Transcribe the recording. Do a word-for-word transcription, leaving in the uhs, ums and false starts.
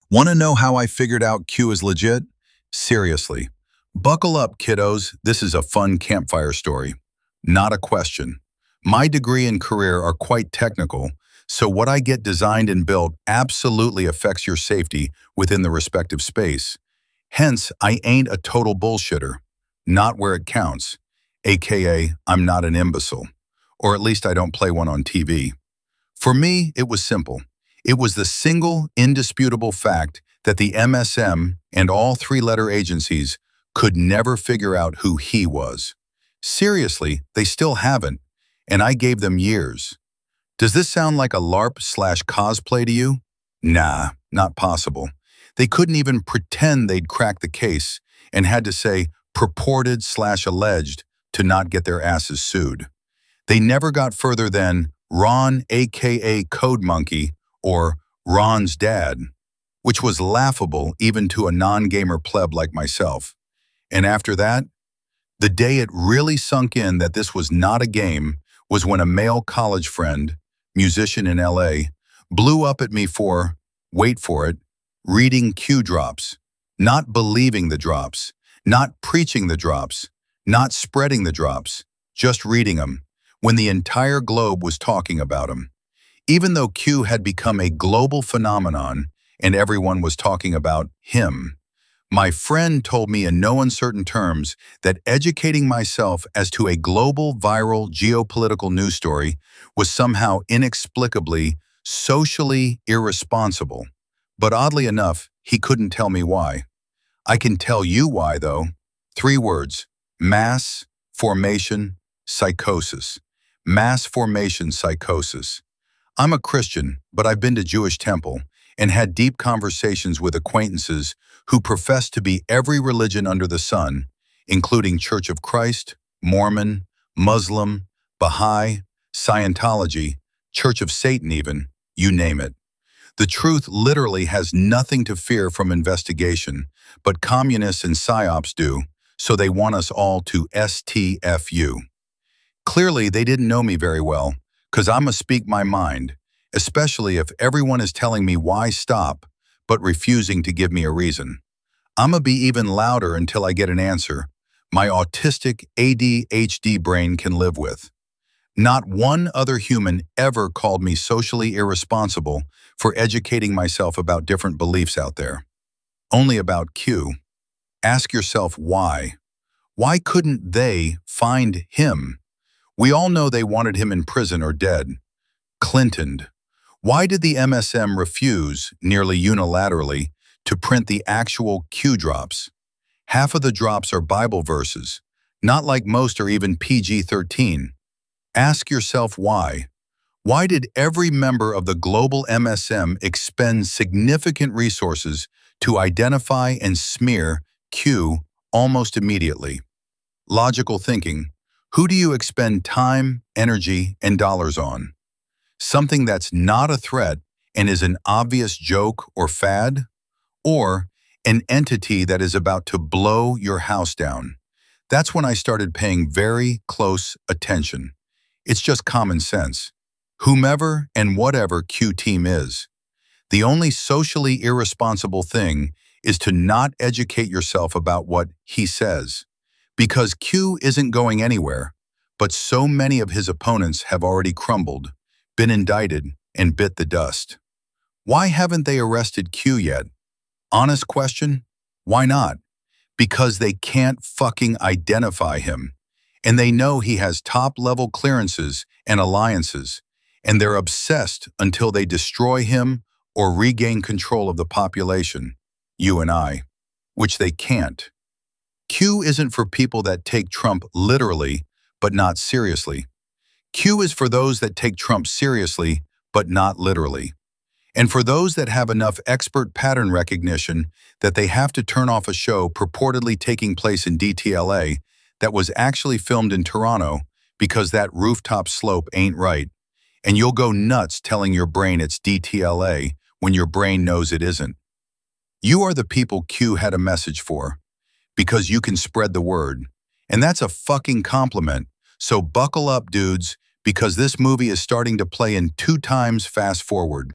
Want to know how I figured out Q is legit? Seriously. Buckle up, kiddos. This is a fun campfire story. Not a question. My degree and career are quite technical, so what I get designed and built absolutely affects your safety within the respective space. Hence, I ain't a total bullshitter. Not where it counts. A K A, I'm not an imbecile. Or at least I don't play one on T V. For me, it was simple. It was the single, indisputable fact that the M S M and all three-letter agencies could never figure out who he was. Seriously, they still haven't, and I gave them years. Does this sound like a LARP slash cosplay to you? Nah, not possible. They couldn't even pretend they'd cracked the case and had to say purported slash alleged to not get their asses sued. They never got further than Ron, aka Code Monkey, or Ron's dad, which was laughable even to a non-gamer pleb like myself. And after that, the day it really sunk in that this was not a game was when a male college friend, musician in L A, blew up at me for, wait for it, reading Q drops, not believing the drops, not preaching the drops, not spreading the drops, just reading them, when the entire globe was talking about them. Even though Q had become a global phenomenon and everyone was talking about him, my friend told me in no uncertain terms that educating myself as to a global viral geopolitical news story was somehow inexplicably socially irresponsible. But oddly enough, he couldn't tell me why. I can tell you why, though. Three words: mass formation psychosis. Mass formation psychosis. I'm a Christian, but I've been to Jewish temple and had deep conversations with acquaintances who profess to be every religion under the sun, including Church of Christ, Mormon, Muslim, Baha'i, Scientology, Church of Satan even, you name it. The truth literally has nothing to fear from investigation, but communists and psyops do, so they want us all to S T F U. Clearly, they didn't know me very well, because I'ma speak my mind, especially if everyone is telling me why stop, but refusing to give me a reason. I'ma be even louder until I get an answer my autistic A D H D brain can live with. Not one other human ever called me socially irresponsible for educating myself about different beliefs out there. Only about Q. Ask yourself why. Why couldn't they find him? We all know they wanted him in prison or dead. Clintoned. Why did the M S M refuse, nearly unilaterally, to print the actual Q drops? Half of the drops are Bible verses, not like most are even P G thirteen. Ask yourself why. Why did every member of the global M S M expend significant resources to identify and smear Q almost immediately? Logical thinking. Who do you expend time, energy, and dollars on? Something that's not a threat and is an obvious joke or fad? Or an entity that is about to blow your house down? That's when I started paying very close attention. It's just common sense. Whomever and whatever Q team is, the only socially irresponsible thing is to not educate yourself about what he says. Because Q isn't going anywhere, but so many of his opponents have already crumbled, been indicted, and bit the dust. Why haven't they arrested Q yet? Honest question? Why not? Because they can't fucking identify him. And they know he has top-level clearances and alliances, and they're obsessed until they destroy him or regain control of the population, you and I, which they can't. Q isn't for people that take Trump literally, but not seriously. Q is for those that take Trump seriously, but not literally. And for those that have enough expert pattern recognition that they have to turn off a show purportedly taking place in D T L A that was actually filmed in Toronto because that rooftop slope ain't right, and you'll go nuts telling your brain it's D T L A when your brain knows it isn't. You are the people Q had a message for, because you can spread the word. And that's a fucking compliment. So buckle up, dudes, because this movie is starting to play in two times fast forward.